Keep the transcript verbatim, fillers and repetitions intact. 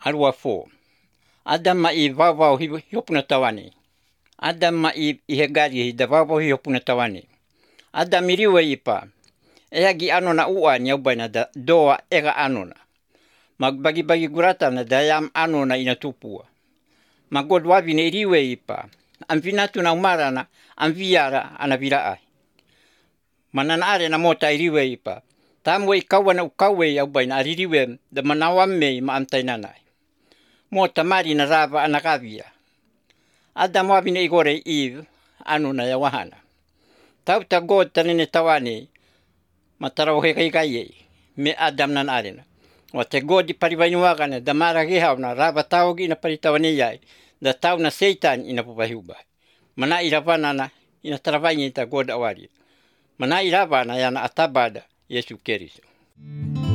Arua fo. Adam ma i vavau hi hopuna tawane. Adam ma i i hegari hi da vavau hi hopuna tawane. Adam i riwa ipa. Ea gi anona ua ni au baina da doa ega anona. Mag bagi bagi gurata na da yam anona ina tupua. Magod wavi ne riwe ipa. Am vinatu na umarana am viara ana virai. Manana are na mota i riwe ipa. Tamwe i kawana u kawe au baina aririwe da manawame ma am tainanai. Mota mari na rava anakavia. Adam wavi ne igore Eve anona ya wahana. Tau ta God tanene tawane matarau heka ikaye me Adam nan arena. Wa te God i pariwainuagana da mara gehau na rava taugi ina paritawane yai da tau na Satan ina pupahiuba. Mana iravana na ina taravanya ita God awari. Mana iravana yana atabada Yesu Keriso.